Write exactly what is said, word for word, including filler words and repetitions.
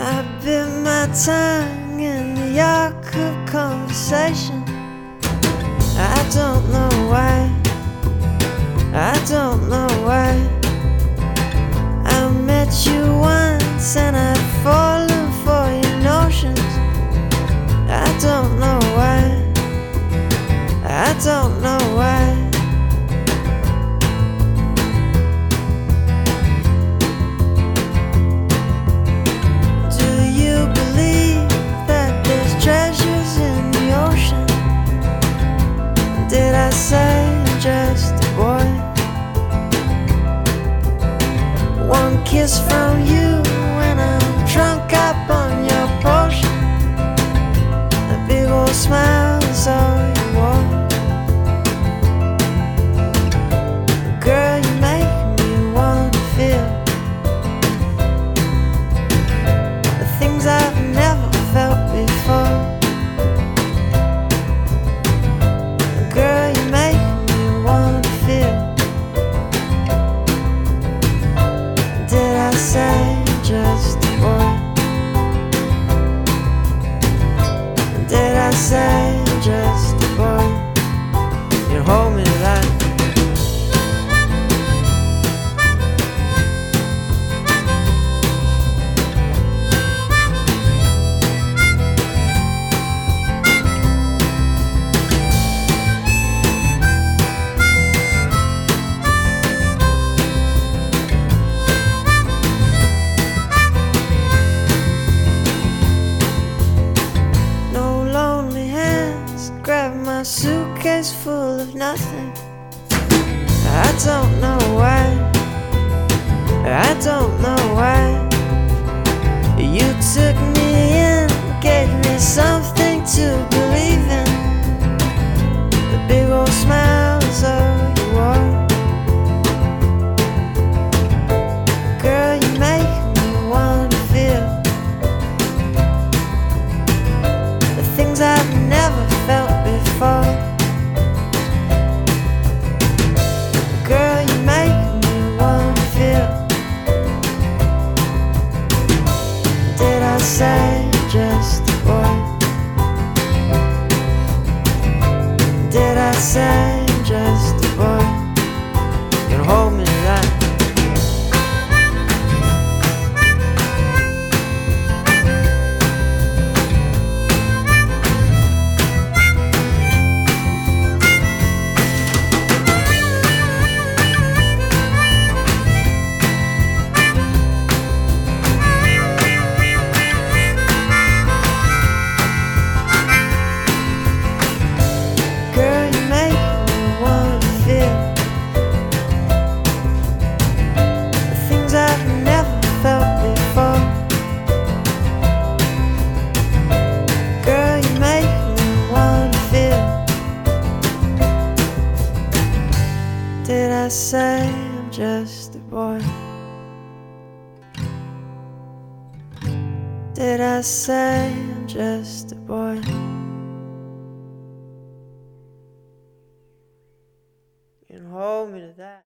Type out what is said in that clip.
I bit my tongue in the arc of conversation. I don't know why, I don't know why. I met you once and I've fallen for your notions. I don't know why, I don't know why. Did I say I'm just a boy? One kiss from you when I'm drunk up on your potion. A big old smile is all you want. Girl, you make me wanna feel the things I've never felt before. Say just a boy? Did I say just a boy? You hold me like my suitcase full of nothing. I don't know why, I don't know why. You took me in, gave me something to believe in. The big old smile is all you are. Girl, you make me wanna feel the things I've never felt before. Girl, you make me wanna feel. Did I say just a boy? Did I say just a boy? You can hold me like did I say I'm just a boy? Did I say I'm just a boy?